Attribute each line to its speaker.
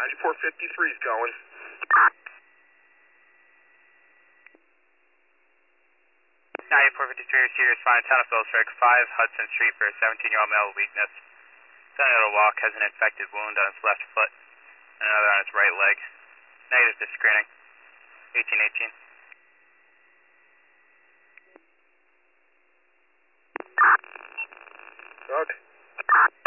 Speaker 1: 9453 is going.
Speaker 2: 9453 receiver responding town of Phillipsburg, 5 Hudson Street for a 17-year-old male with weakness. He's unable to walk, has an infected wound on his left foot and another on his right leg. Negative to screening. 1818.
Speaker 1: Okay.